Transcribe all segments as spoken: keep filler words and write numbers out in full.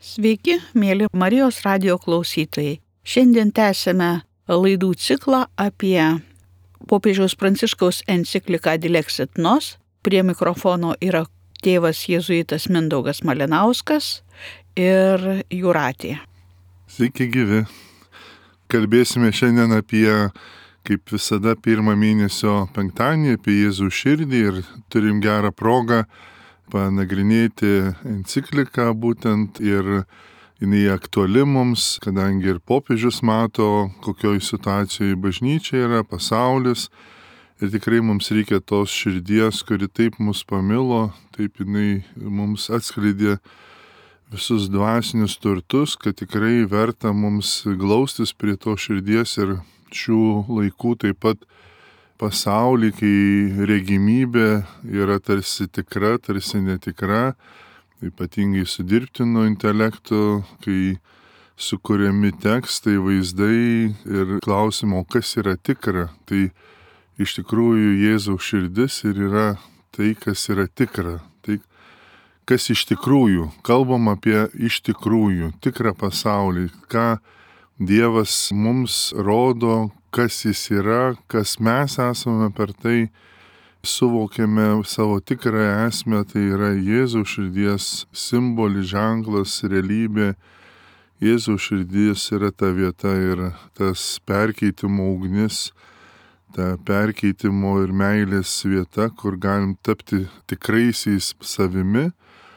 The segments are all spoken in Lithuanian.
Sveiki, mėly Marijos radijo klausytojai. Šiandien tęsime laidų ciklą apie popiežiaus Pranciškaus encikliką Dilexit Nos. Prie mikrofono yra tėvas jėzuitas Mindaugas Malinauskas ir Jūratė. Sveiki gyvi. Kalbėsime šiandien apie, kaip visada, pirmą mėnesio penktadienį, apie Jėzų širdį ir turim gerą progą panagrinėti encikliką būtent ir jinai aktuali mums, kadangi ir popiežius mato, kokioj situacijoje bažnyčia yra, pasaulis. Ir tikrai mums reikia tos širdies, kuri taip mus pamilo, taip jinai mums atskleidė visus dvasinius turtus, kad tikrai verta mums glaustis prie to širdies ir šių laikų taip pat pasaulį, kai regimybė yra tarsi tikra, tarsi netikra, ypatingai su dirbtinu intelektu, kai sukuriami tekstai, vaizdai ir klausimo, kas yra tikra. Tai iš tikrųjų Jėzaus širdis ir yra tai, kas yra tikra. Tai kas iš tikrųjų, kalbam apie iš tikrųjų, tikrą pasaulį, ką Dievas mums rodo, kas jis yra, kas mes esame per tai, suvokiame savo tikrąją esmę, tai yra Jėzaus širdies simbolis, ženklas, realybė. Jėzaus širdis yra ta vieta ir tas perkeitimo ugnis, ta perkeitimo ir meilės vieta, kur galim tapti tikraisiais savimi,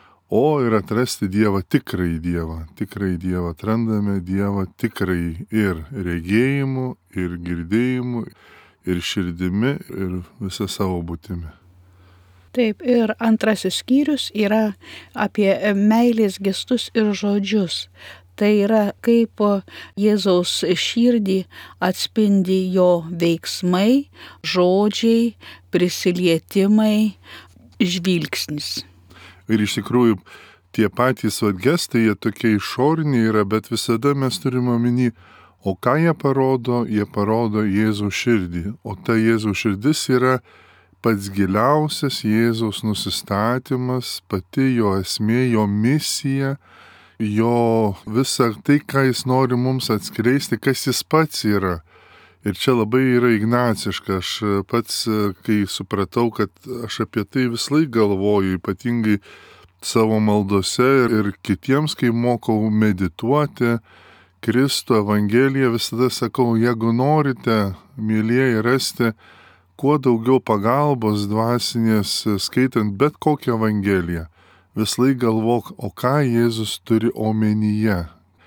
o ir atrasti Dievą, tikrąjį Dievą. Tikrąjį Dievą atrandame Dievą tikrai ir regėjimu, ir girdėjimu, ir širdimi, ir visą savo būtimi. Taip, ir antrasis skyrius yra apie meilės gestus ir žodžius. Tai yra, kaip Jėzaus širdį atspindi jo veiksmai, žodžiai, prisilietimai, žvilgsnis. Ir iš tikrųjų tie patys vat gestai, jie tokie išoriniai yra, bet visada mes turime omeny, o ką jie parodo, jie parodo Jėzaus širdį. O ta Jėzaus širdis yra pats giliausias Jėzaus nusistatymas, pati jo esmė, jo misija, jo visa tai, ką jis nori mums atskleisti, kas jis pats yra. Ir čia labai yra ignaciška. Aš pats, kai supratau, kad aš apie tai vis laik galvoju, ypatingai savo maldose ir kitiems, kai mokau medituoti Kristų Evangeliją, visada sakau, jeigu norite, mylieji, rasti kuo daugiau pagalbos dvasinės, skaitant bet kokią Evangeliją, vis laik galvok, o ką Jėzus turi omenyje,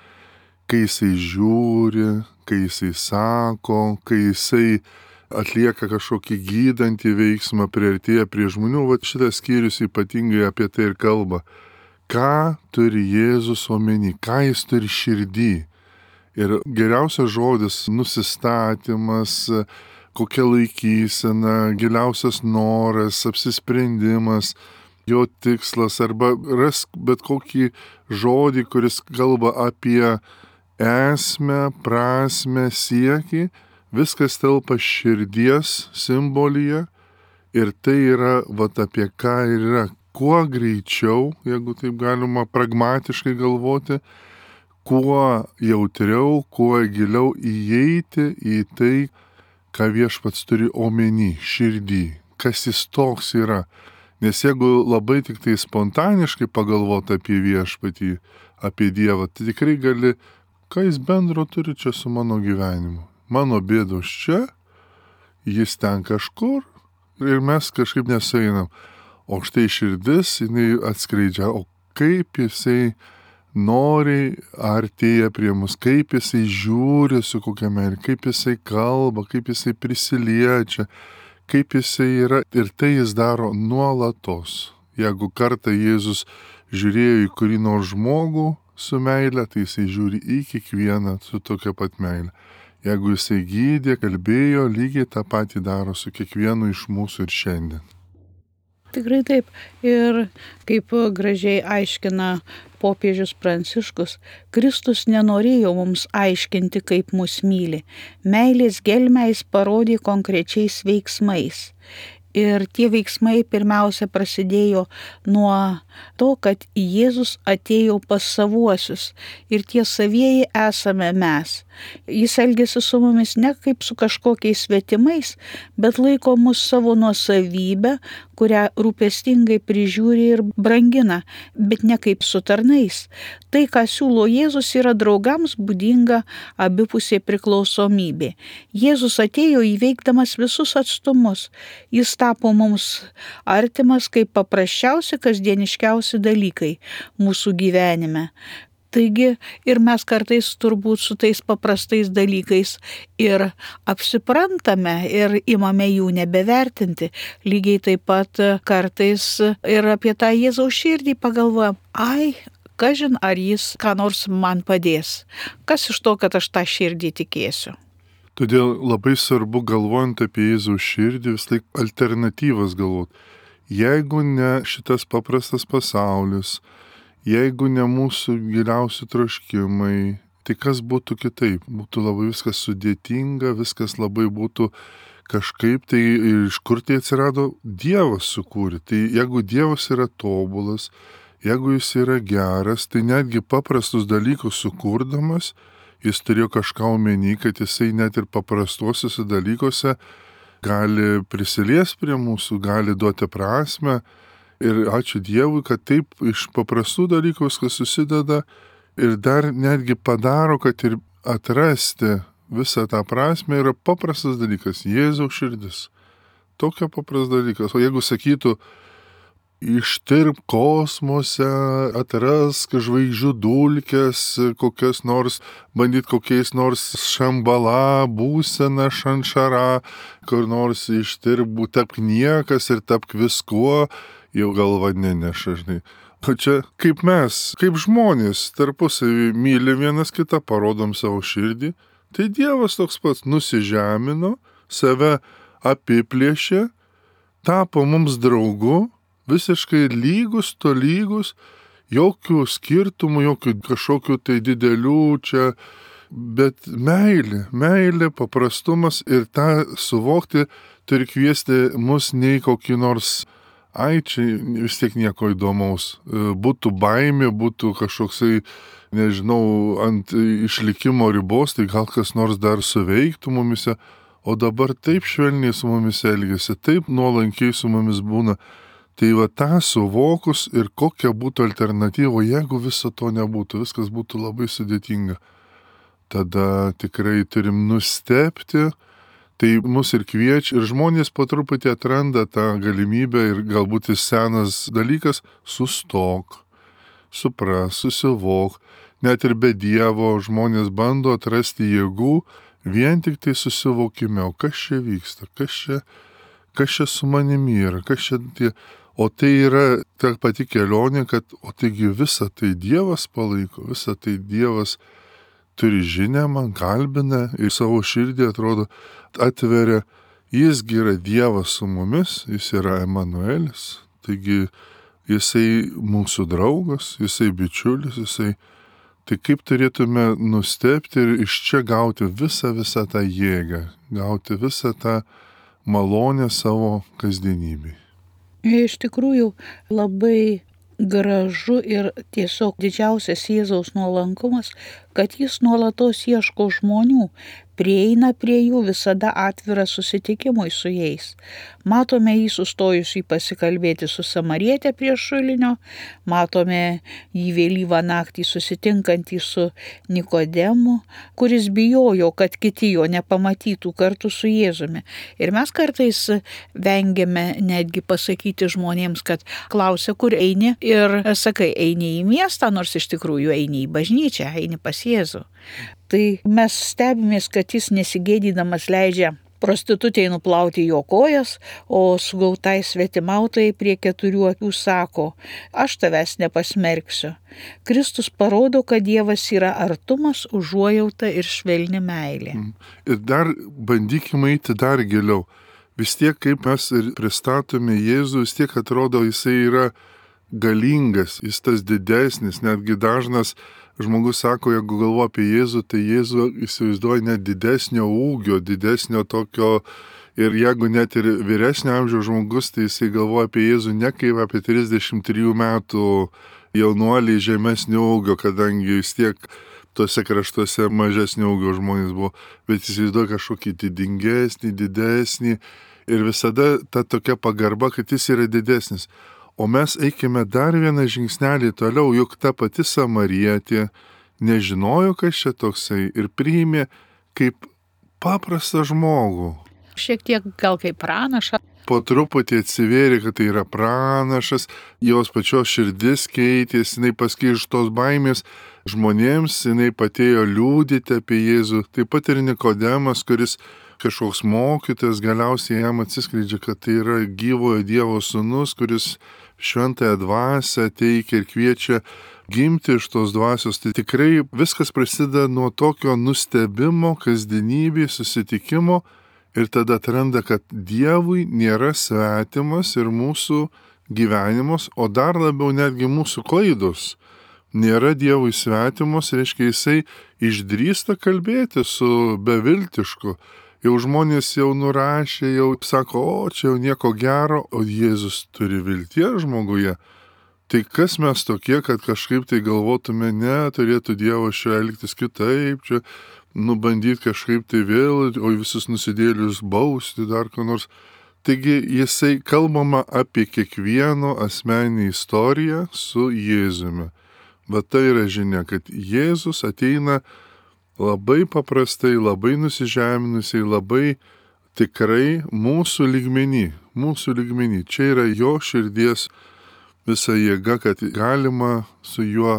kai jisai žiūri, kai jisai sako, kai jisai atlieka kažkokį gydantį veiksmą, priartėja prie žmonių. Vat šitas skyrius ypatingai apie tai ir kalba. Ką turi Jėzus omeny, ką jis turi širdį. Ir geriausias žodis - nusistatymas, kokia laikysena, giliausias noras, apsisprendimas, jo tikslas, arba rask bet kokį žodį, kuris kalba apie esmę, prasmę, siekį, viskas telpa širdies simbolyje ir tai yra, vat apie ką yra, kuo greičiau, jeigu taip galima pragmatiškai galvoti, kuo jautriau, kuo giliau įeiti į tai, ką viešpats turi omeny, širdį, kas jis toks yra. Nes jeigu labai tik tai spontaniškai pagalvoti apie viešpatį, apie Dievą, tai tikrai gali, ką jis bendro turi čia su mano gyvenimu. Mano bėdos čia, jis ten kažkur ir mes kažkaip nesueinam. O štai širdis, jinai atskleidžia, o kaip jisai noriai artėja prie mus, kaip jisai žiūri su kokia meilė, kaip jisai kalba, kaip jisai prisiliečia, kaip jisai yra. Ir tai jis daro nuolatos. Jeigu kartą Jėzus žiūrėjo į kurį nors žmogų su meile, tai jisai žiūri į kiekvieną su tokia pat meile. Jeigu jisai gydė, kalbėjo, lygiai tą patį daro su kiekvienu iš mūsų ir šiandien. Tikrai taip. Ir kaip gražiai aiškina popiežius Pranciškus, Kristus nenorėjo mums aiškinti, kaip mus myli. Meilės gelmę jis parodė konkrečiais veiksmais. Ir tie veiksmai pirmiausia prasidėjo nuo to, kad Jėzus atėjo pas savuosius ir tie savieji esame mes. Jis elgėsi su mumis ne kaip su kažkokiais svetimais, bet laiko mus savo nuosavybę, kurią rūpestingai prižiūri ir brangina, bet ne kaip su tarnais. Tai, ką siūlo Jėzus, yra draugams būdinga abipusė priklausomybė. Jėzus atėjo įveikdamas visus atstumus. Jis tapo mums artimas kaip paprasčiausi, kasdieniškiausi dalykai mūsų gyvenime. Taigi ir mes kartais turbūt su tais paprastais dalykais ir apsiprantame ir imame jų nebevertinti. Lygiai taip pat kartais ir apie tą Jėzaus širdį pagalvojam, ai, kažin ar jis ką nors man padės. Kas iš to, kad aš tą širdį tikėsiu? Todėl labai svarbu, galvojant apie Jėzaus širdį, vis laik alternatyvas galvot. Jeigu ne šitas paprastas pasaulis, jeigu ne mūsų giliausi troškimai, tai kas būtų kitaip? Būtų labai viskas sudėtinga, viskas labai būtų kažkaip, tai iš kur tai atsirado? Dievas sukūrė. Tai jeigu Dievas yra tobulas, jeigu jis yra geras, tai netgi paprastus dalykus sukurdamas, jis turėjo kažką omeny, kad jisai net ir paprastuosiuose dalykuose gali prisilies prie mūsų, gali duoti prasme. Ir ačiū Dievui, kad taip iš paprastų dalykų viskas susideda ir dar netgi padaro, kad ir atrasti visą tą prasme yra paprastas dalykas. Jėzaus širdis. Tokia paprastas dalykas. O jeigu sakytų, ištirp kosmose, atrask žvaigždžių dulkes, kokias nors, bandyt kokiais nors šambala, būsena, šanšara, kur nors ištirp, tapk niekas ir tapk viskuo, jau galva neneša, žinai. O čia kaip mes, kaip žmonės, tarpusavį myli vienas kitą, parodom savo širdį, tai Dievas toks pats nusižemino, save apiplėšė, tapo mums draugu, visiškai lygus, tolygus, jokių skirtumų, jokių kažkokių tai didelių čia, bet meilė, meilė, paprastumas ir tą suvokti turi kviesti mus ne į kokį nors, ai, čia vis tiek nieko įdomaus, būtų baimė, būtų kažkoksai, nežinau, ant išlikimo ribos, tai gal kas nors dar suveiktų mumise, o dabar taip švelniai su mumis elgiasi, taip nuolankiai su mumis būna. Tai va tą suvokus ir kokia būtų alternatyva, jeigu viso to nebūtų, viskas būtų labai sudėtinga. Tada tikrai turim nustebti, tai mus ir kviečia, ir žmonės po truputį atranda tą galimybę ir galbūt jis senas dalykas, sustok, supras, susivok. Net ir be Dievo žmonės bando atrasti jėgų vien tik tai susivokime, o kas čia vyksta, kas čia, kas čia su manimi yra, kas čia tie... O tai yra ta pati kelionė, kad, o taigi visą tai Dievas palaiko, visą tai Dievas turi žinę, man kalbina ir savo širdį atrodo atveria, jisgi yra Dievas su mumis, jis yra Emanuelis, taigi jisai mūsų draugas, jisai bičiulis, jisai, tai kaip turėtume nustebti ir iš čia gauti visą, visą tą jėgą, gauti visą tą malonę savo kasdienybei. Iš tikrųjų labai gražu ir tiesiog didžiausias Jėzaus nuolankumas, kad jis nuolatos ieško žmonių, prieina prie jų, visada atvira susitikimui su jais. Matome jį sustojusį pasikalbėti su samarietė prie šulinio, matome jį vėlyvą naktį susitinkantį su Nikodemu, kuris bijojo, kad kiti jo nepamatytų kartu su Jėzumi. Ir mes kartais vengiame netgi pasakyti žmonėms, kad klausia, kur eini, ir sakai, eini į miestą, nors iš tikrųjų eini į bažnyčią, eini pas Jėzų. Tai mes stebimės, kad jis nesigėdydamas leidžia prostitutei nuplauti jo kojas, o sugautai svetimautai prie keturių akių sako, aš tavęs nepasmerksiu. Kristus parodo, kad Dievas yra artumas, užuojauta ir švelni meilė. Ir dar bandykime eiti dar giliau. Vis tiek, kaip mes ir pristatome Jėzų, vis tiek atrodo, jisai yra galingas, jis tas didesnis, netgi dažnas žmogus sako, jeigu galvo apie Jėzų, tai Jėzų įsivaizduoja net didesnio ūgio, didesnio tokio Ir jeigu net ir vyresnio amžiaus žmogus, tai jisai galvoja apie Jėzų ne kaip apie trisdešimt trijų metų jaunuolį žemesnio ūgio, kadangi vis tiek tuose kraštuose mažesnio ūgio žmonės buvo, bet įsivaizduoja kažkokį didingesnį, didesnį ir visada ta tokia pagarba, kad jis yra didesnis. O mes eikime dar vieną žingsnelį toliau, juk ta pati Samarietė nežinojo, kas čia toksai ir priėmė kaip paprastą žmogų. Šiek tiek gal kaip pranašą. Po truputį atsivėrė, kad tai yra pranašas, jos pačios širdis keitėsi, jinai paskui iš tos baimės žmonėms, jinai patėjo liūdėti apie Jėzų. Taip pat ir Nikodemas, kuris kažkoks mokytojas, galiausiai jam atsiskleidžia, kad tai yra gyvojo Dievo sūnus, kuris šventąją dvasią teikia ir kviečia gimti iš tos dvasios. Tai tikrai viskas prasideda nuo tokio nustebimo, kasdienybė, susitikimo ir tada atranda, kad Dievui nėra svetimas ir mūsų gyvenimas, o dar labiau netgi mūsų klaidos. Nėra Dievui svetimos, reiškia jisai išdrįsta kalbėti su beviltišku. Jau žmonės jau nurašė, jau sako, o čia jau nieko gero, o Jėzus turi vilties žmoguje. Tai kas mes tokie, kad kažkaip tai galvotume, ne, turėtų Dievas čia elgtis kitaip, čia nubandyti kažkaip tai vėl, o visus nusidėlius bausti dar ką nors. Taigi jisai kalbama apie kiekvieno asmeninį istoriją su Jėzumi. Bet tai yra žinia, kad Jėzus ateina labai paprastai, labai nusižeminusiai, labai tikrai mūsų lygmenį, mūsų lygmenį. Čia yra jo širdies visa jėga, kad galima su juo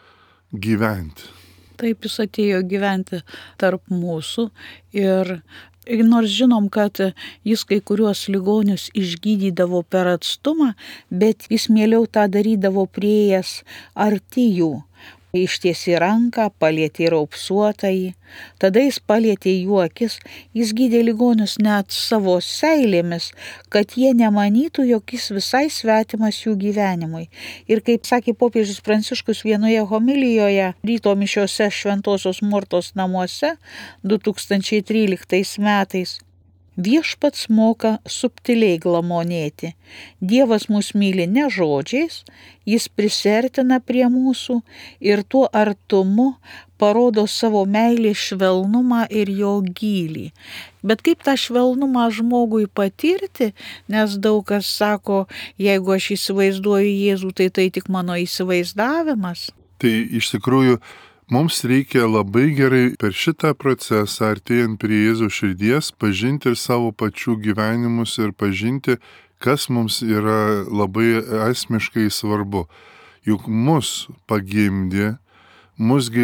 gyventi. Taip jis atėjo gyventi tarp mūsų ir nors žinom, kad jis kai kuriuos ligonius išgydydavo per atstumą, bet jis mieliau tą darydavo prieėjęs arti jų. Ištiesė ranką, palietė raupsuotąjį, tada jis palietė jų akis, jis gydė ligonius net savo seilėmis, kad jie nemanytų, jog jis visai svetimas jų gyvenimui. Ir kaip sakė popiežius Pranciškus vienoje homilijoje ryto mišiose Šventosios Mortos namuose du tūkstančiai tryliktais metais, viešpats moka subtiliai glamonėti. Dievas mus myli ne žodžiais, jis prisertina prie mūsų ir tuo artumu parodo savo meilės švelnumą ir jo gylį. Bet kaip tą švelnumą žmogui patirti, nes daug kas sako, jeigu aš įsivaizduoju Jėzų, tai tai tik mano įsivaizdavimas. Tai iš tikrųjų mums reikia labai gerai per šitą procesą, artėjant prie Jėzaus širdies, pažinti ir savo pačių gyvenimus ir pažinti, kas mums yra labai esmiškai svarbu. Juk mus pagimdė, musgi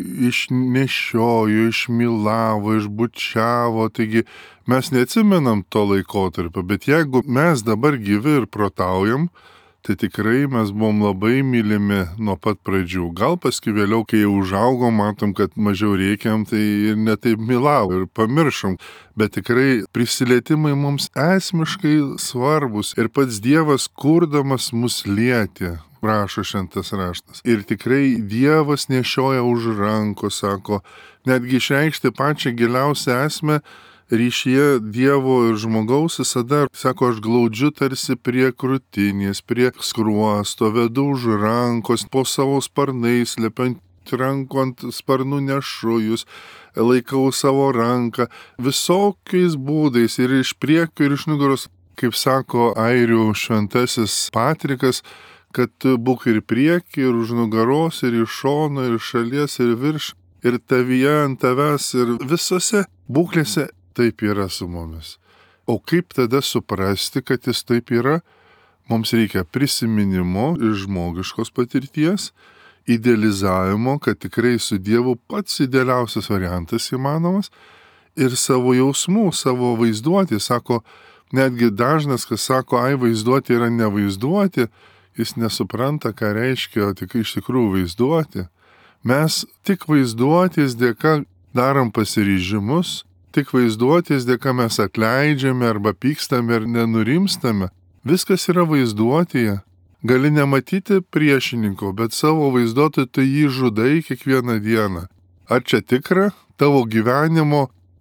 išnešiojo, išmylavo, išbučiavo, taigi mes neatsimenam to laikotarpio, bet jeigu mes dabar gyvi ir protaujam, tai tikrai mes buvom labai mylimi nuo pat pradžių. Gal paskui vėliau, kai jau užaugom, matom, kad mažiau reikiam, tai ir netaip mylavom ir pamiršom. Bet tikrai prisilietimai mums esmiškai svarbus ir pats Dievas kurdamas mus lietė, rašo šventas raštas. Ir tikrai Dievas nešioja už rankos, sako, netgi išreikšti pačią giliausią esmę, ryšyje Dievo ir žmogaus visada, sako, aš glaudžiu tarsi prie krūtinės, prie skruosto, vedu už rankos, po savo sparnais, lepiant rankų ant sparnų nešu jūs, laikau savo ranką, visokiais būdais ir iš priekio ir iš nugaros, kaip sako airių šventasis Patrikas, kad būk ir prieki, ir už nugaros, ir iš šono, ir šalies, ir virš, ir tavyje, ant tavęs, ir visose būklėse. Taip yra su mumis. O kaip tada suprasti, kad jis taip yra? Mums reikia prisiminimo iš žmogiškos patirties, idealizavimo, kad tikrai su Dievu pats idealiausias variantas įmanomas, ir savo jausmų, savo vaizduotė. Sako, netgi dažnas, kas sako, ai vaizduotė yra nevaizduotė, jis nesupranta, ką reiškia, o tik iš tikrųjų vaizduotė. Mes tik vaizduotės dėka darom pasiryžimus, tik vaizduotės dėka mes atleidžiame arba pykstame ir nenurimstame. Viskas yra vaizduotėje. Gali nematyti priešininko, bet savo vaizduotėje tu jį žudai kiekvieną dieną. Ar čia tikra? Tavo gyvenimo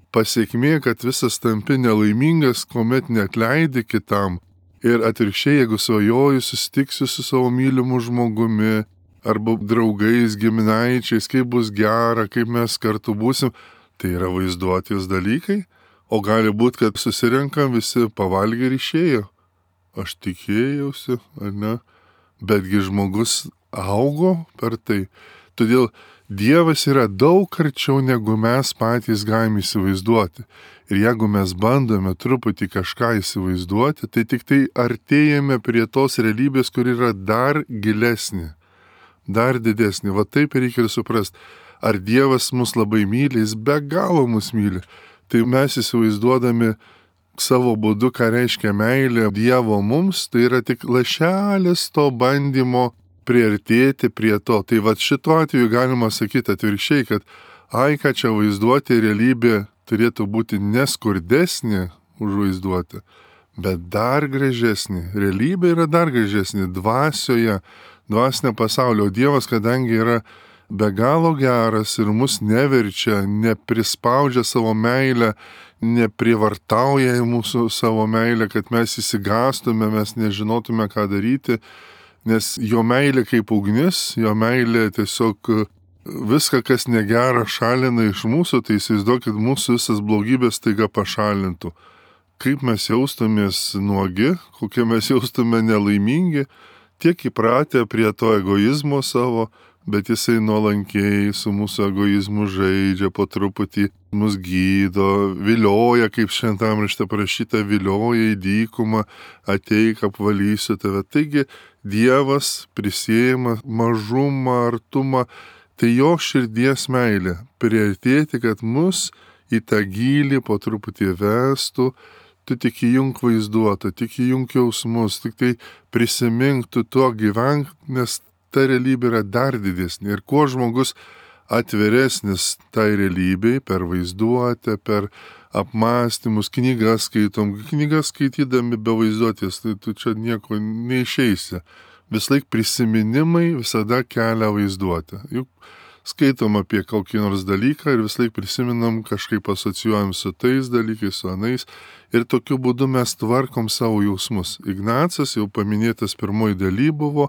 pasiekmė, kad visas tampi nelaimingas, kuomet neatleidi kitam. Ir atvirkščiai, jeigu svajoju, susitiksiu su savo mylimu žmogumi, arba draugais, giminaičiais, kaip bus gera, kaip mes kartu būsim, tai yra vaizduotės dalykai. O gali būti, kad susirenkam visi pavalgę ir išėjo. Aš tikėjausi, ar ne? Betgi žmogus augo per tai. Todėl Dievas yra daug arčiau, negu mes patys galime įsivaizduoti. Ir jeigu mes bandome truputį kažką įsivaizduoti, tai tik tai artėjame prie tos realybės, kur yra dar gilesnė, dar didesnė. Va taip reikia ir suprasti. Ar Dievas mus labai myli, jis be galo mus myli. Tai mes įsivaizduodami savo būdu, ką reiškia meilė Dievo mums, tai yra tik lašelis to bandymo priartėti prie to. Tai va šituo atveju galima sakyti atvirkščiai, kad ai, ką čia vaizduoti, realybė turėtų būti neskurdesnė už vaizduoti, bet dar gražesnė. Realybė yra dar gražesnė dvasioje, dvasinio pasaulio. O Dievas, kadangi yra be galo geras ir mus neverčia, neprispaudžia savo meilę, neprivartauja į mūsų savo meilę, kad mes įsigastume, mes nežinotume, ką daryti, nes jo meilė kaip ugnis, jo meilė tiesiog viską, kas negera, šalina iš mūsų, tai įsivaizduokit, mūsų visas blogybės taiga pašalintų. Kaip mes jaustumės nuogi, kokie mes jaustume nelaimingi, tiek įpratę prie to egoizmo savo, bet jisai nuolankiai su mūsų egoizmu žaidžia, po truputį mus gydo, vilioja, kaip šventam rašte parašyta, vilioja į dykumą, ateik, apvalysiu tave. Taigi Dievas prisiima mažumą, artumą, tai jo širdies meilė, priartėti, kad mus į tą gylį po truputį vestų, tu tik įjunk vaizduotą, tik įjunk jausmus, tik tai prisimink, tu tuo gyvenk, nes ta realybė yra dar didesnė. Ir kuo žmogus atviresnis tai realybei, per vaizduotę, per apmąstymus, knygas skaitom, knygas skaitydami be vaizduotės, tai tu čia nieko neišeisi. Vis laik prisiminimai visada kelia vaizduotę. Juk skaitom apie kokį nors dalyką ir vis laik prisiminam, kažkaip asocijuojam su tais dalykais, su anais. Ir tokiu būdu mes tvarkom savo jausmus. Ignacas, jau paminėtas pirmoji daly buvo,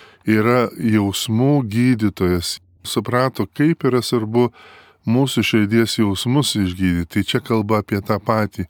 yra jausmų gydytojas. Suprato, kaip yra svarbu mūsų širdies jausmus išgydyti. Tai čia kalba apie tą patį.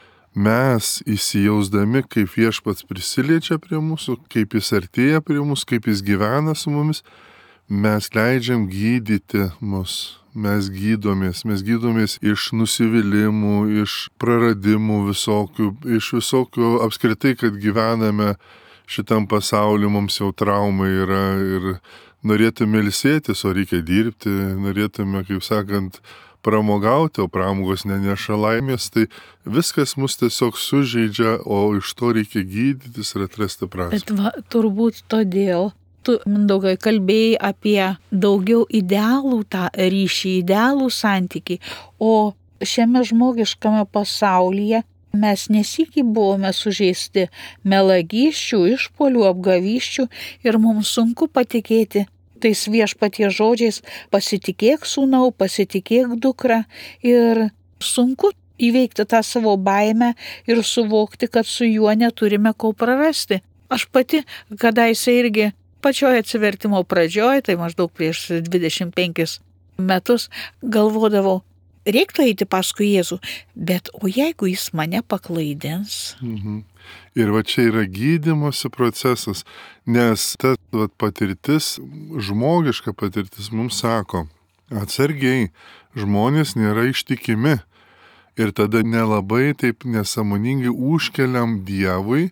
Mes įsijausdami, kaip Viešpats prisiliečia prie mūsų, kaip jis artėja prie mūsų, kaip jis gyvena su mumis, mes leidžiam gydyti mus. Mes gydomės, mes gydomės iš nusivylimų, iš praradimų visokių, iš visokių apskritai, kad gyvename šitam pasauliu, mums jau traumai yra ir norėtume ilsėtis, o reikia dirbti, norėtume, kaip sakant, pramogauti, o pramogos neneša laimės, tai viskas mus tiesiog sužeidžia, o iš to reikia gydytis ir atrasti prasmę. Bet va, turbūt todėl tu, Mindaugai, kalbėjai apie daugiau idealų tą ryšį, idealų santykį, o šiame žmogiškame pasaulyje mes nesykiai buvome sužeisti melagysčių, išpolių, apgavysčių ir mums sunku patikėti tais Viešpaties žodžiais, pasitikėk sūnau, pasitikėk dukra, ir sunku įveikti tą savo baimę ir suvokti, kad su juo neturime ko prarasti. Aš pati, kadaise irgi pačioje atsivertimo pradžioje, tai maždaug prieš dvidešimt penkis metus, galvodavau, reiktų eiti paskui Jėzų, bet o jeigu jis mane paklaidins? Mhm. Ir va čia yra gydymosi procesas, nes ta va, patirtis, žmogiška patirtis mums sako, atsargiai, žmonės nėra ištikimi ir tada nelabai taip nesąmoningai užkeliam Dievui,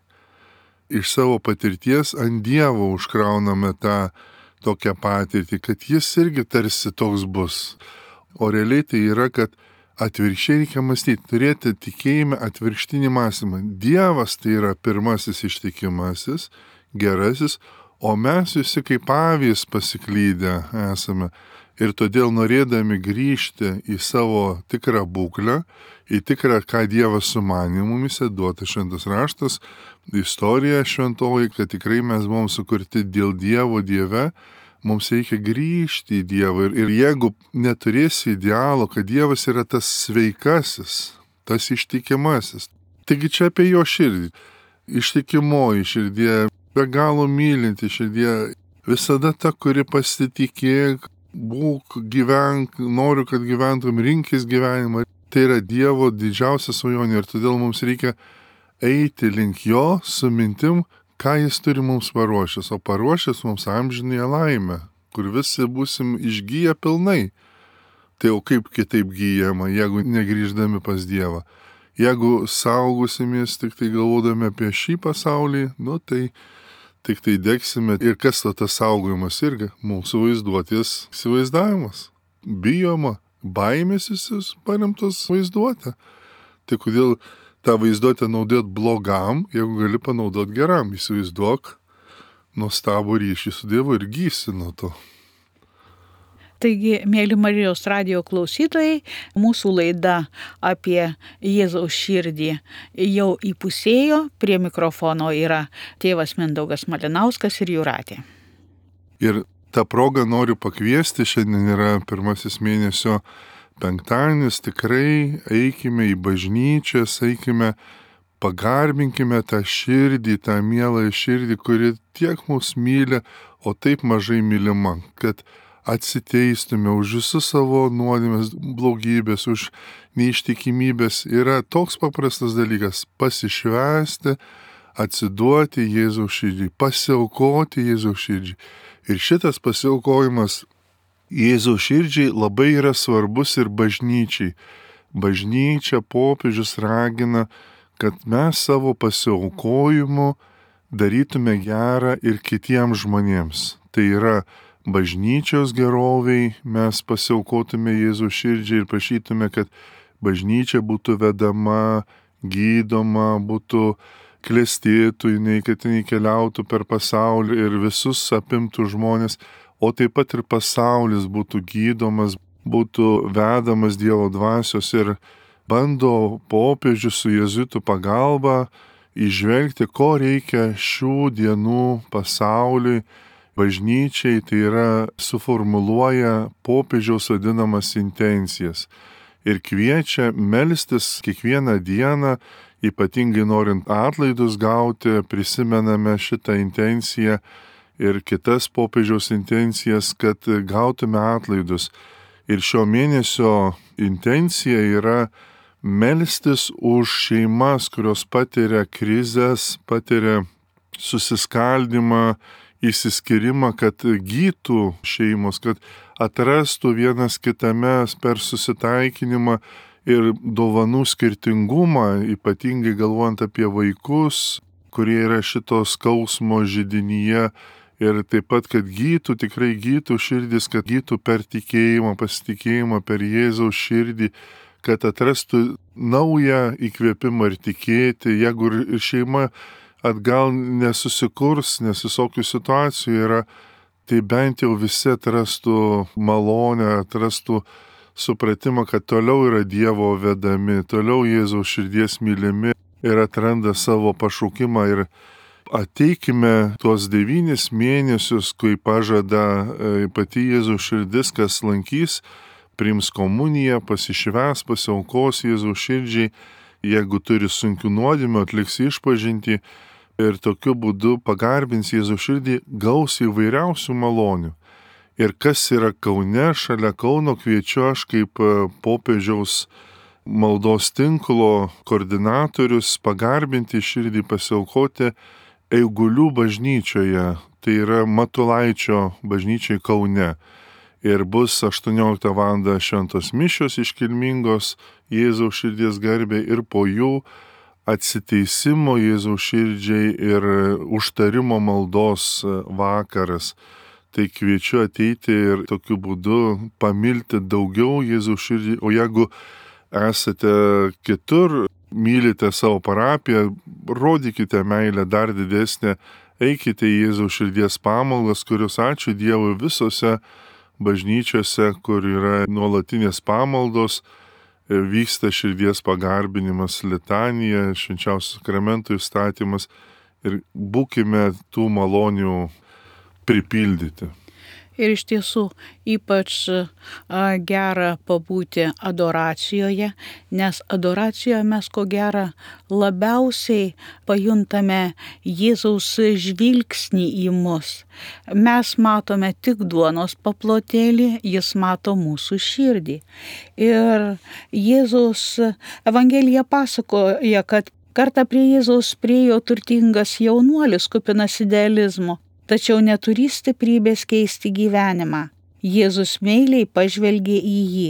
iš savo patirties ant Dievo užkrauname tą tokią patirtį, kad jis irgi tarsi toks bus. O realiai tai yra, kad atvirkščiai reikia mąstyti, turėti tikėjime atvirkštinį mąstymą. Dievas tai yra pirmasis ištikimasis, gerasis, o mes visi kaip avys pasiklydę esame. Ir todėl norėdami grįžti į savo tikrą būklę, į tikrą, ką Dievas sumanė mumise, duota šventas raštas, istorija šventoji, kad tikrai mes buvom sukurti dėl Dievo Dieve, mums reikia grįžti į Dievą. Ir, ir jeigu neturėsi idealo, kad Dievas yra tas sveikasis, tas ištikimasis, taigi čia apie jo širdį. Ištikimoji širdie, be galo mylinti širdie, visada ta, kuri pasitikėk, būk, gyvenk, noriu, kad gyventum, rinkis gyvenimą. Tai yra Dievo didžiausia svajonė ir todėl mums reikia eiti link jo su mintim, ką jis turi mums paruošęs, o paruošęs mums amžinąją laimę, kur visi būsim išgyję pilnai. Tai jau kaip kitaip gyjama, jeigu negrįždami pas Dievą. Jeigu saugosimės tik tai galvodami apie šį pasaulį, nu tai tik tai degsime. Ir kas to tas saugojimas irgi? Mūsų vaizduotės įsivaizdavimas. Bijoma, baimės visus paremtos vaizduotę. Tai kodėl tą vaizduotę naudot blogam, jeigu gali panaudot geram? Įsivaizduok nuostabų ryšį su Dievu ir gysi nuo to. Taigi, mėly Marijos radijo klausytojai, mūsų laida apie Jėzaus širdį jau įpusėjo. Prie mikrofono yra tėvas Mindaugas Malinauskas ir Jūratė. Ir tą progą noriu pakviesti, šiandien yra pirmasis mėnesio penktadienis, tikrai eikime į bažnyčias, eikime, pagarbinkime tą širdį, tą mielą širdį, kuri tiek mus myli, o taip mažai mylima, kad atsiteistume už visus savo nuodėmes, blogybės, už neištikimybės. Yra toks paprastas dalykas - pasišvęsti, atsiduoti Jėzaus širdžiai, pasiaukoti Jėzaus širdžiai. Ir šitas pasiaukojimas Jėzaus širdžiai labai yra svarbus ir bažnyčiai. Bažnyčia, popiežius ragina, kad mes savo pasiaukojimu darytume gerą ir kitiems žmonėms. Tai yra bažnyčios geroviai, mes pasiaukotume Jėzaus širdžiai ir prašytume, kad bažnyčia būtų vedama, gydoma, būtų klestėtų, jinai, kad jinai keliautų per pasaulį ir visus apimtų žmonės, o taip pat ir pasaulis būtų gydomas, būtų vedamas Dievo dvasios. Ir bando popiežius su jėzuitų pagalba įžvelgti, ko reikia šių dienų pasauliui, bažnyčiai. Tai yra suformuluoja popiežiaus vadinamas intencijas ir kviečia melstis kiekvieną dieną, ypatingai norint atlaidus gauti. Prisimename šitą intenciją ir kitas popiežiaus intencijas, kad gautume atlaidus. Ir šio mėnesio intencija yra melstis už šeimas, kurios patiria krizes, patiria susiskaldimą, įsiskyrimą, kad gytų šeimos, kad atrastų vienas kitame per susitaikinimą ir dovanų skirtingumą, ypatingai galvojant apie vaikus, kurie yra šito skausmo židinyje. Ir taip pat, kad gytų, tikrai gytų širdis, kad gytų per tikėjimą, pasitikėjimą, per Jėzaus širdį, kad atrastų naują įkvėpimą ir tikėti. Jeigu ir šeima atgal nesusikurs, nes visokių situacijų yra, tai bent jau visi atrastų malonę, atrastų supratimą, kad toliau yra Dievo vedami, toliau Jėzaus širdies mylimi ir atranda savo pašaukimą. Ir ateikime tuos devynis mėnesius, kai pažada pati Jėzaus širdis, kas lankys, priims komuniją, pasišvęs, pasiaukos Jėzaus širdžiai, jeigu turi sunkių nuodėmių, atliks išpažintį ir tokiu būdu pagarbins Jėzaus širdį, gaus įvairiausių malonių. Ir kas yra Kaune, šalia Kauno, kviečiu aš kaip popiežiaus maldos tinklo koordinatorius pagarbinti širdį, pasiaukoti Eigulių bažnyčioje, tai yra Matulaičio bažnyčiai Kaune. Ir bus aštuonioliktą valandą šventos mišios iškilmingos Jėzaus širdies garbei ir po jų atsiteisimo Jėzaus širdžiai ir užtarimo maldos vakaras. Tai kviečiu ateiti ir tokiu būdu pamilti daugiau Jėzaus širdį. O jeigu esate kitur, mylite savo parapiją, rodykite meilę dar didesnę, eikite į Jėzaus širdies pamaldas, kurios, ačiū Dievui, visose bažnyčiose, kur yra nuolatinės pamaldos, vyksta širdies pagarbinimas, litanija, švenčiausių sakramentų įstatymas ir būkime tų malonių pripildyti. Ir iš tiesų ypač a, gera pabūti adoracijoje, nes adoracijoje mes ko gera labiausiai pajuntame Jėzaus žvilgsnį į mus. Mes matome tik duonos paplotėlį, jis mato mūsų širdį. Ir Jėzaus Evangelija pasakoja, kad kartą prie Jėzaus priėjo turtingas jaunuolis kupinas idealizmo, tačiau neturį stiprybės keisti gyvenimą. Jėzus meiliai pažvelgė į jį.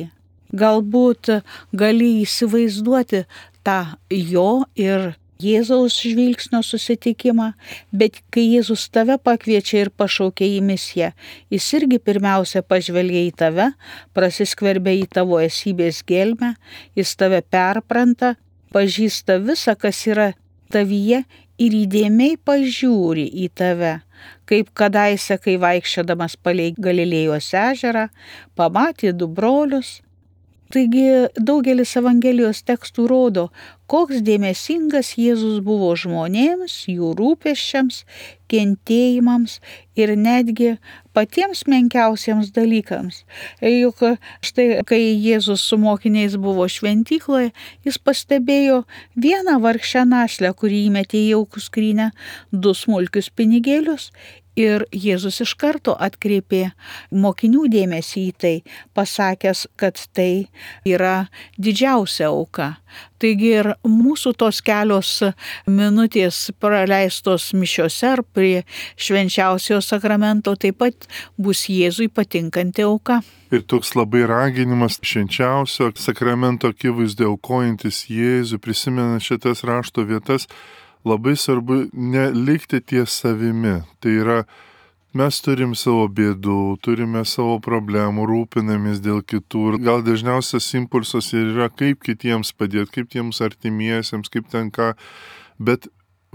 Galbūt gali įsivaizduoti tą jo ir Jėzaus žvilgsnio susitikimą, bet kai Jėzus tave pakviečia ir pašaukia į misiją, jis irgi pirmiausia pažvelgia į tave, prasiskverbia į tavo esybės gelmę, jis tave perpranta, pažįsta visą, kas yra tavyje ir įdėmiai pažiūri į tave, kaip kadaise, kai vaikščiodamas palei Galilėjos ežerą, pamatė du brolius. Taigi daugelis Evangelijos tekstų rodo, koks dėmesingas Jėzus buvo žmonėms, jų rūpesčiams, kentėjimams ir netgi patiems menkiausiems dalykams. Juk štai, kai Jėzus su mokiniais buvo šventykloje, jis pastebėjo vieną vargšę našlę, kuri įmetė į aukų skrynę du smulkius pinigėlius. Ir Jėzus iš karto atkreipė mokinių dėmesį į tai, pasakęs, kad tai yra didžiausia auka. Taigi ir mūsų tos kelios minutės praleistos mišiose ar prie švenčiausiojo sakramento taip pat bus Jėzui patinkanti auka. Ir toks labai raginimas švenčiausio sakramento akivaizdoje aukojantis Jėzų, prisimenant šitas rašto vietas, labai svarbu nelikti ties savimi. Tai yra, mes turim savo bėdų, turime savo problemų, rūpinamės dėl kitų. Ir gal dažniausias impulsas ir yra, kaip kitiems padėti, kaip tiems artimiesiems, kaip ten ką. Bet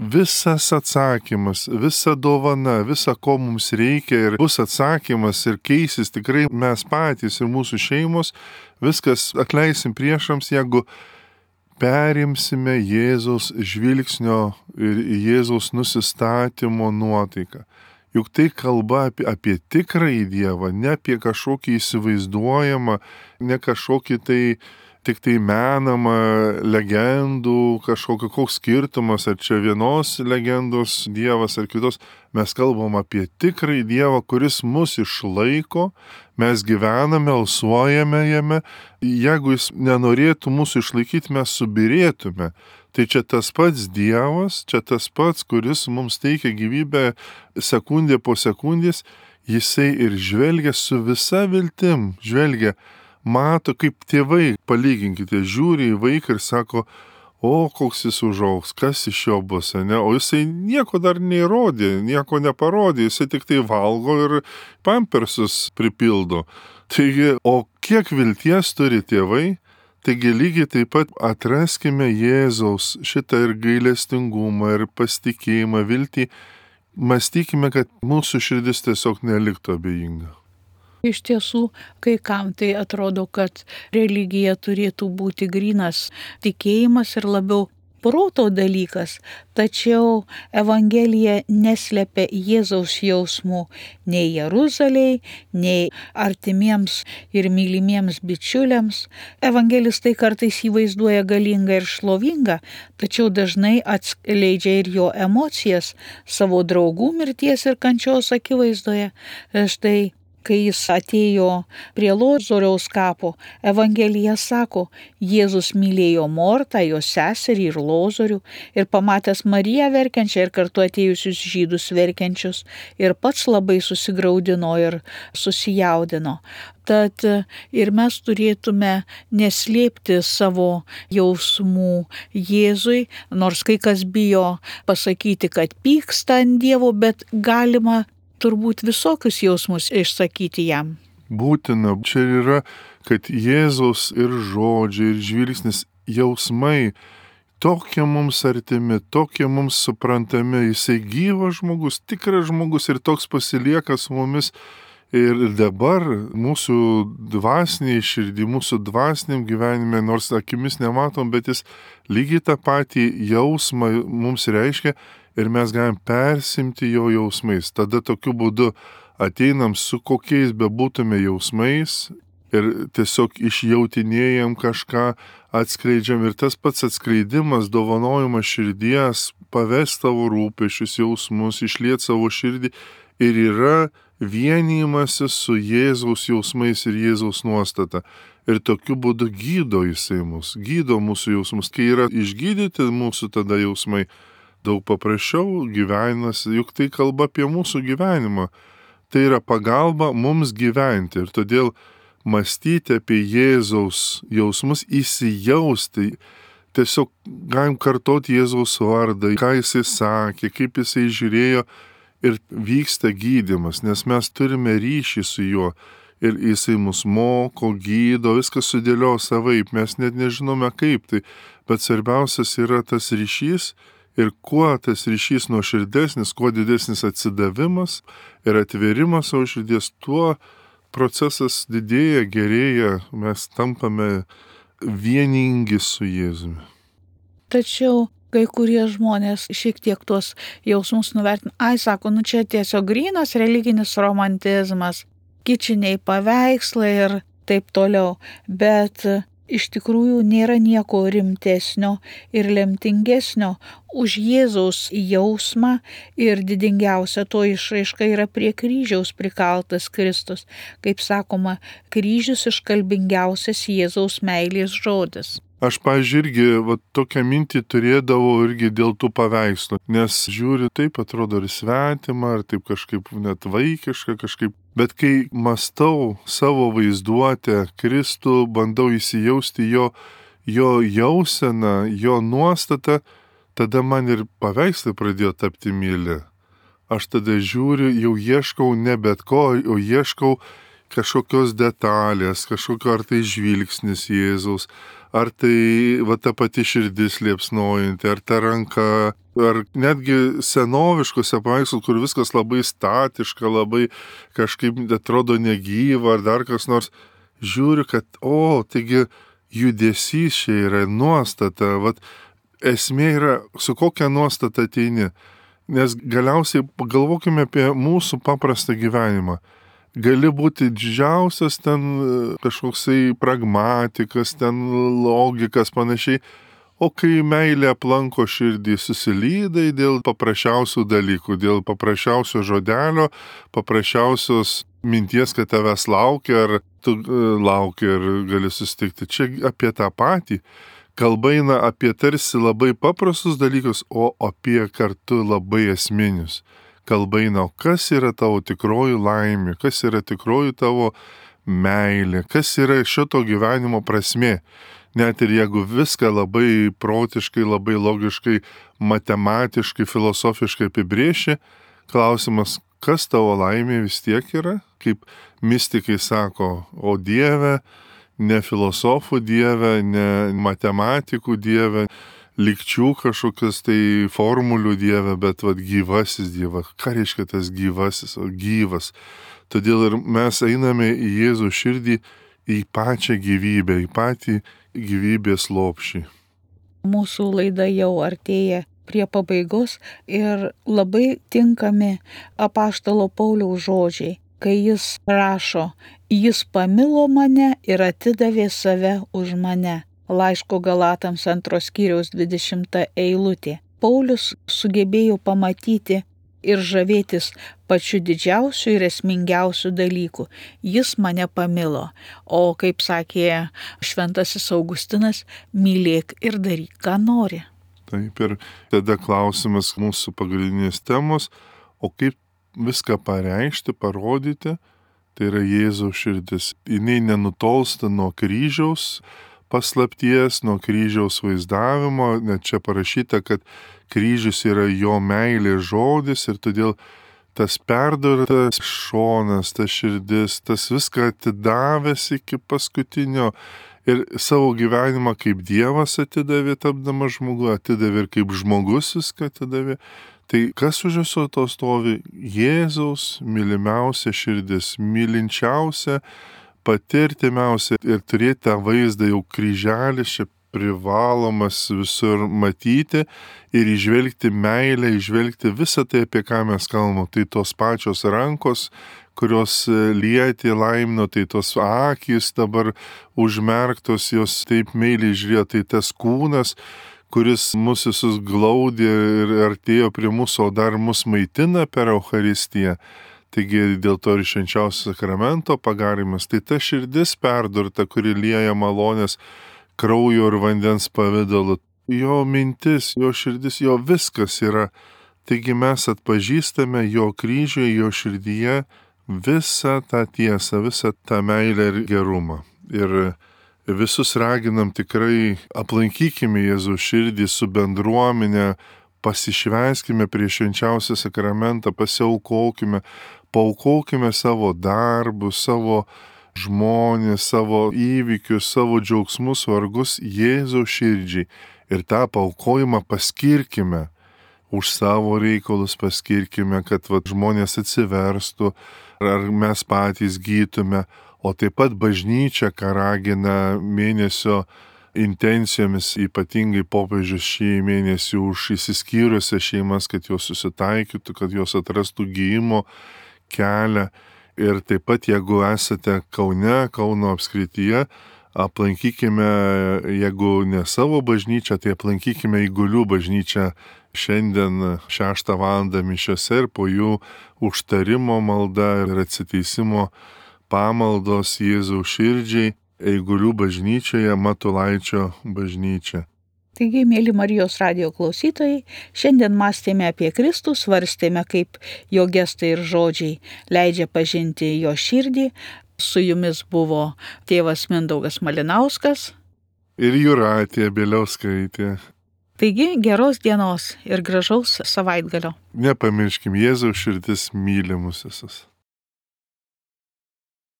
visas atsakymas, visa dovana, visa, ko mums reikia ir bus atsakymas ir keisis tikrai mes patys ir mūsų šeimos, viskas atleisim priešams, jeigu perimsime Jėzaus žvilgsnio ir Jėzaus nusistatymo nuotaiką. Juk tai kalba apie, apie tikrąjį Dievą, ne apie kažkokį įsivaizduojamą, ne kažkokį tai tik tai menamą legendų, kažkokį koks skirtumas, ar čia vienos legendos Dievas ar kitos. Mes kalbam apie tikrąjį Dievą, kuris mus išlaiko, mes gyvename, alsuojame jame. Jeigu jis nenorėtų mūsų išlaikyti, mes subirėtume. Tai čia tas pats Dievas, čia tas pats, kuris mums teikia gyvybę sekundė po sekundės, jisai ir žvelgia su visa viltim, žvelgia, mato, kaip tėvai, palyginkite, žiūri į vaiką ir sako, o koks jis užaugs, kas iš jo bus, ne? O jisai nieko dar neįrodė, nieko neparodė, jisai tik tai valgo ir pampersus pripildo. Taigi, o kiek vilties turi tėvai? Taigi lygiai taip pat atraskime Jėzaus šitą ir gailestingumą, ir pasitikėjimą, viltį. Mąstykime, kad mūsų širdis tiesiog neliktų abejinga. Iš tiesų, kai kam tai atrodo, kad religija turėtų būti grynas tikėjimas ir labiau proto dalykas, tačiau Evangelija neslepia Jėzaus jausmų nei Jeruzalei, nei artimiems ir mylimiems bičiuliams. Evangelistai kartais įvaizduoja galingą ir šlovingą, tačiau dažnai atskleidžia ir jo emocijas savo draugų mirties ir kančios akivaizdoje. Štai kai jis atėjo prie Lozoriaus kapo, Evangelija sako, Jėzus mylėjo Mortą, jo seserį ir Lozorių, ir pamatęs Mariją verkiančią ir kartu atėjusius žydus verkiančius, ir pats labai susigraudino ir susijaudino. Tad ir mes turėtume neslėpti savo jausmų Jėzui, nors kai kas bijo pasakyti, kad pyksta ant Dievo, bet galima turbūt visokius jausmus išsakyti jam. Būtina, čia yra, kad Jėzaus ir žodžiai, ir žvilgsnis, jausmai tokie mums artimi, tokie mums suprantami, jisai gyvas žmogus, tikras žmogus ir toks pasilieka su mumis. Ir dabar mūsų dvasiniai širdį, mūsų dvasiniam gyvenime, nors akimis nematom, bet jis lygiai tą patį jausmą mums reiškia ir mes galim persimti jo jausmais. Tada tokiu būdu ateinam su kokiais bebūtume jausmais ir tiesiog išjautinėjam kažką, atskleidžiam ir tas pats atskleidimas, dovanojimas širdies, pavest tavo rūpesčius, jausmus, išliet savo širdį ir yra vienijimasis su Jėzaus jausmais ir Jėzaus nuostata. Ir tokiu būdu gydo jisai mus, gydo mūsų jausmus. Kai yra išgydyti mūsų tada jausmai, daug paprasčiau gyvenimas, juk tai kalba apie mūsų gyvenimą. Tai yra pagalba mums gyventi ir todėl mąstyti apie Jėzaus jausmus, įsijausti, tiesiog galim kartoti Jėzaus vardą, ką jisai sakė, kaip jisai žiūrėjo ir vyksta gydymas, nes mes turime ryšį su juo ir jisai mus moko, gydo, viskas sudėlio savaip, mes net nežinome kaip tai, bet svarbiausias yra tas ryšys ir kuo tas ryšys nuoširdesnis, kuo didesnis atsidavimas ir atvėrimas savo širdies, tuo procesas didėja, gerėja, mes tampame vieningi su Jėzumi. Tačiau kai kurie žmonės šiek tiek tuos jausmus nuvertina. Ai, sako, nu čia tiesiog grynas religinis romantizmas, kičiniai paveikslai ir taip toliau. Bet iš tikrųjų nėra nieko rimtesnio ir lemtingesnio už Jėzaus jausmą ir didingiausia to išraiška yra prie kryžiaus prikaltas Kristus. Kaip sakoma, kryžius iškalbingiausias Jėzaus meilės žodis. Aš, pavyzdžiui, irgi va, tokią mintį turėdavau irgi dėl tų paveikslų, nes žiūri, taip atrodo ir svetima, ar taip kažkaip net vaikiška kažkaip. Bet kai mąstau savo vaizduotę Kristų, bandau įsijausti jo, jo jauseną, jo nuostatą, tada man ir paveikslai pradėjo tapti myli. Aš tada žiūriu, jau ieškau ne bet ko, o ieškau kažkokios detalės, kažkokio ar tai žvilgsnis Jėzaus, ar tai va ta pati širdis liepsnojanti, ar ta ranka, ar netgi senoviškose paveiksluose, kur viskas labai statiška, labai kažkaip atrodo negyva, ar dar kas nors, žiūriu, kad, o, taigi judesys čia yra nuostata, vat esmė yra, su kokia nuostata ateini, nes galiausiai pagalvokime apie mūsų paprastą gyvenimą. Gali būti didžiausias ten kažkoksai pragmatikas, ten logikas panašiai, o kai meilė aplanko širdį, susilydai dėl paprasčiausių dalykų, dėl paprasčiausio žodelio, paprasčiausios minties, kad tavęs laukia, ar tu laukia ir gali susitikti. Čia apie tą patį. Kalba eina apie tarsi labai paprastus dalykus, o apie kartu labai esminius. Kalba eina, kas yra tavo tikroji laimė, kas yra tikroji tavo meilė, kas yra šito gyvenimo prasmė. Net ir jeigu viską labai protiškai, labai logiškai, matematiškai, filosofiškai apibrėši, klausimas, kas tavo laimė vis tiek yra, kaip mistikai sako, o Dieve, ne filosofų Dieve, ne matematikų Dieve, lygčių kažkokias tai formulių Dieve, bet vat gyvasis Dievas. Ką reiškia tas gyvasis, o gyvas? Todėl ir mes einame į Jėzų širdį, į pačią gyvybę, į patį gyvybės lopšį. Mūsų laida jau artėja prie pabaigos ir labai tinkami apaštalo Pauliaus žodžiai, kai jis rašo, jis pamilo mane ir atidavė save už mane. Laiško Galatams antros skyriaus dvidešimta eilutė. Paulius sugebėjo pamatyti ir žavėtis pačiu didžiausiu ir esmingiausiu dalyku. Jis mane pamilo. O kaip sakė šventasis Augustinas, mylėk ir daryk, ką nori. Taip, ir tada klausimas mūsų pagrindinės temos, o kaip viską pareikšti, parodyti, tai yra Jėzaus širdis. Jis nenutolsta nuo kryžiaus paslapties, nuo kryžiaus vaizdavimo, net čia parašyta, kad kryžius yra jo meilės žodis ir todėl tas perdurtas šonas, tas širdis, tas viską atidavęs iki paskutinio ir savo gyvenimą kaip Dievas atidavė, tapdamas žmogu, atidavė ir kaip žmogus viską atidavė. Tai kas už viso to stovi? Jėzaus mylimiausia širdis, mylinčiausia, pati artimiausia ir turėti tą vaizdą jau kryželis čia privalomas visur matyti ir įžvelgti meilę, įžvelgti visą tai, apie ką mes kalbame. Tai tos pačios rankos, kurios lietė laimino, tai tos akys dabar užmerktos, jos taip meiliai žiūrėjo, tai tas kūnas, kuris mus visus glaudė ir artėjo prie mūsų, o dar mus maitina per Eucharistiją. Taigi dėl to ir švenčiausio sakramento pagarimas, tai ta širdis perdurta, kuri lieja malonės kraujo ir vandens pavidalu. Jo mintis, jo širdis, jo viskas yra. Taigi mes atpažįstame jo kryžiuje, jo širdyje visą tą tiesą, visą tą meilę ir gerumą. Ir visus raginam tikrai aplankykime Jėzaus širdį su bendruomenė, pasišvęskime prieš švenčiausią sakramentą, pasiaukokime, paaukokime savo darbus, savo žmonės, savo įvykius, savo džiaugsmus, vargus Jėzaus širdžiai. Ir tą paaukojimą paskirkime, už savo reikalus paskirkime, kad vat, žmonės atsiverstų, ar mes patys gytume, o taip pat bažnyčia, ką ragina mėnesio intencijomis, ypatingai popiežius šį mėnesį už išsiskyrusias šeimas, kad jos susitaikytų, kad jos atrastų gyjimo kelią. Ir taip pat, jeigu esate Kaune, Kauno apskrityje, aplankykime, jeigu ne savo bažnyčią, tai aplankykime Eigulių bažnyčią šiandien šeštą valandą mišiose ir po jų užtarimo malda ir atsiteisimo pamaldos Jėzaus širdžiai Eigulių bažnyčioje, Matulaičio bažnyčia. Taigi, mėly Marijos radijo klausytojai, šiandien mąstėme apie Kristų, svarstėme, kaip jo gestai ir žodžiai leidžia pažinti jo širdį. Su jumis buvo tėvas Mindaugas Malinauskas ir Jūratė Bieliauskaitė. Taigi, geros dienos ir gražaus savaitgalio. Nepamirškim, Jėzaus širdis myli mus visus.